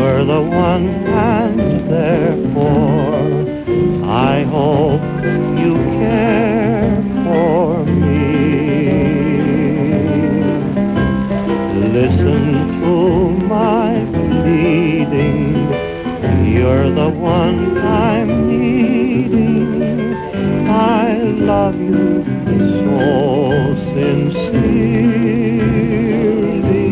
You're the one, and therefore I hope you care for me. Listen to my pleading. You're the one I'm needing. I love you so sincerely.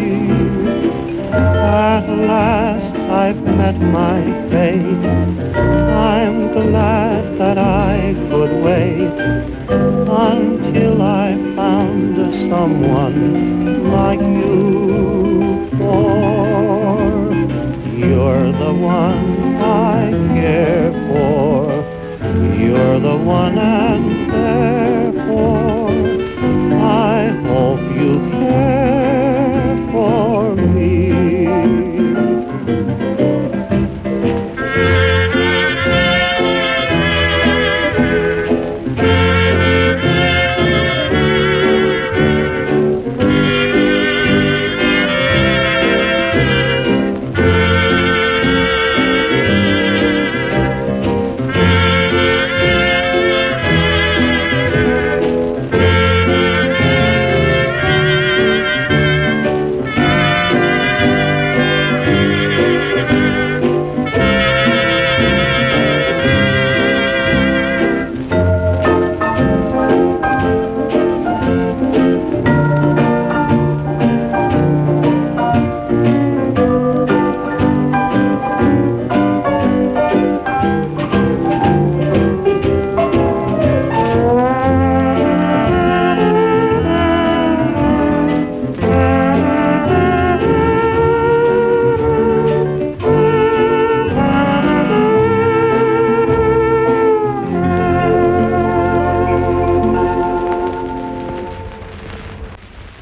At last I've met my fate. I'm glad that I could wait until I found someone like you. For you're the one I care for. You're the one